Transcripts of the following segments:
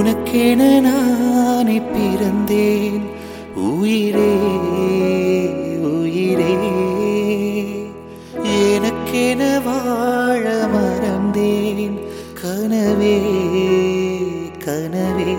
உனக்கென நானே பிறந்தேன் உயிரே உயிரே, எனக்கென வாழ மறந்தேன் கனவே கனவே.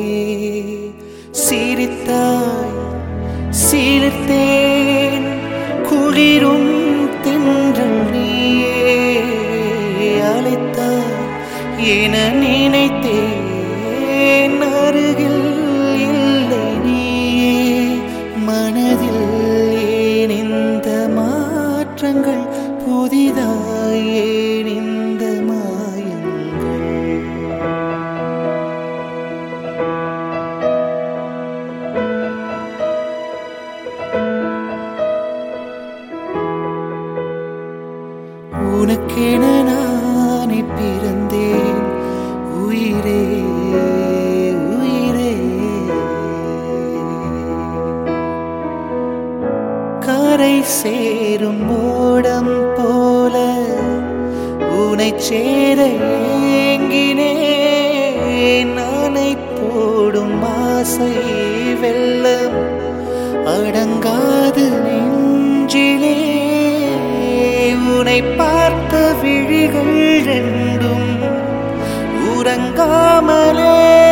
சிரித்தாய் சிரித்தேன் குளிரும் தென்றல் நீயே, அழைத்தாய் என நினைத்தேன் அருகில் இல்லை நீயே. மனதில் ஏன் இந்த மாற்றங்கள், புதிதாய் ஏன் இந்த மாயங்கள். உனக்கென நானே பிறந்தேன் உயிரே உயிரே. கரை சேரும் ஓடம் போல உனை சேர ஏங்கினேன். நானை போடும் ஆசை வெள்ளம் அடங்காது நெஞ்சிலே. உனை பார்த்த விழிகள் ரெண்டும் உறங்காமலே